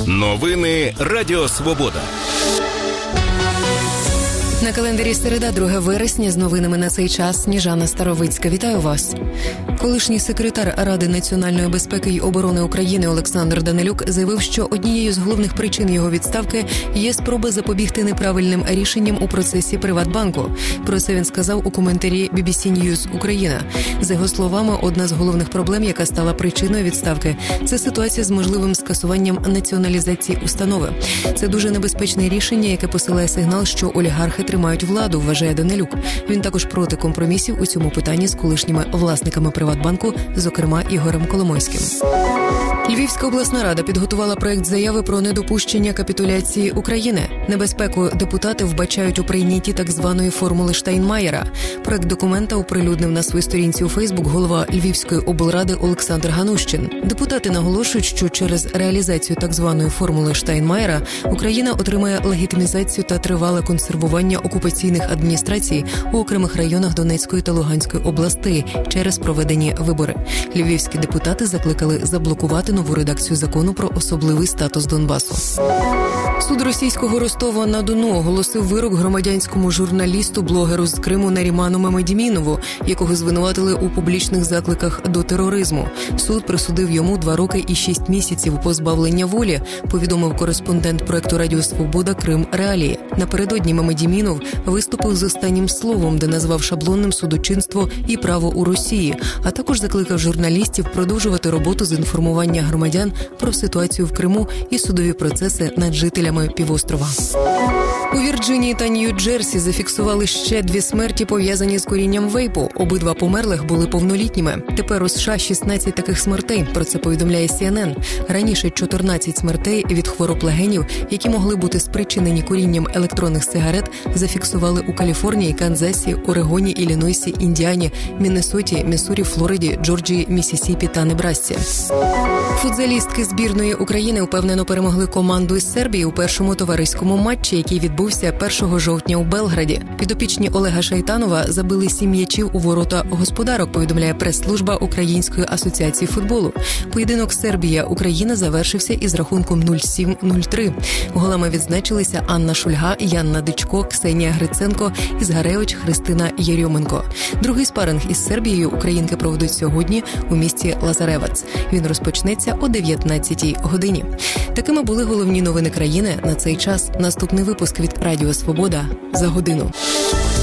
Новини Радіо Свобода. На календарі середа, 2 вересня, з новинами на цей час. Сніжана Старовицька. Вітаю вас. Колишній секретар Ради національної безпеки й оборони України Олександр Данилюк заявив, що однією з головних причин його відставки є спроба запобігти неправильним рішенням у процесі Приватбанку. Про це він сказав у коментарі BBC News Україна. За його словами, одна з головних проблем, яка стала причиною відставки, це ситуація з можливим скасуванням націоналізації установи. Це дуже небезпечне рішення, яке посилає сигнал, що олігархи тримають владу, вважає Данилюк. Він також проти компромісів у цьому питанні з колишніми власниками Приватбанку, зокрема Ігорем Коломойським. Львівська обласна рада підготувала проект заяви про недопущення капітуляції України. Небезпеку депутати вбачають у прийнятті так званої формули Штайнмаєра. Проект документа оприлюднив на своїй сторінці у Фейсбук голова Львівської облради Олександр Ганущин. Депутати наголошують, що через реалізацію так званої формули Штайнмаєра Україна отримає легітимізацію та тривале консервування окупаційних адміністрацій у окремих районах Донецької та Луганської областей через проведені вибори. Львівські депутати закликали заблокувати нову редакцію закону про особливий статус Донбасу. Суд російського Ростова-на-Дону оголосив вирок громадянському журналісту-блогеру з Криму Наріману Мамедімінову, якого звинуватили у публічних закликах до тероризму. Суд присудив йому 2 роки і 6 місяців позбавлення волі, повідомив кореспондент проекту Радіо Свобода Крим Реалії. Напередодні Мамедімінов виступив з останнім словом, де назвав шаблонним судочинство і право у Росії, а також закликав журналістів продовжувати роботу з інформування громадян про ситуацію в Криму і судові процеси над жителями півострова. У Вірджинії та Нью-Джерсі зафіксували ще 2 смерті, пов'язані з курінням вейпу. Обидва померлих були повнолітніми. Тепер у США 16 таких смертей, про це повідомляє CNN. Раніше 14 смертей від хвороб легенів, які могли бути спричинені курінням електронних сигарет, зафіксували у Каліфорнії, Канзасі, Орегоні, Іллінойсі, Індіані, Міннесоті, Міссурі, Флориді, Джорджії, Міссісіпі та Небрасці. Футзалістки збірної України впевнено перемогли команду із Сербії у першому товариському матчі, який відбувся 1 жовтня у Белграді. Підопічні Олега Шайтанова забили 7 м'ячів у ворота господарок, повідомляє прес-служба Української асоціації футболу. Поєдинок Сербія-Україна завершився із рахунком 0-7-0-3. Голами відзначилися Анна Шульга, Янна Дичко, Ксенія Гриценко, Ізгаревич, Христина Єрьоменко. Другий спаринг із Сербією українки проведуть сьогодні у місті Лазаревац. Він розпочнеться о 19-й годині. Такими були головні новини країни на цей час. Наступний випуск від Радіо Свобода за годину.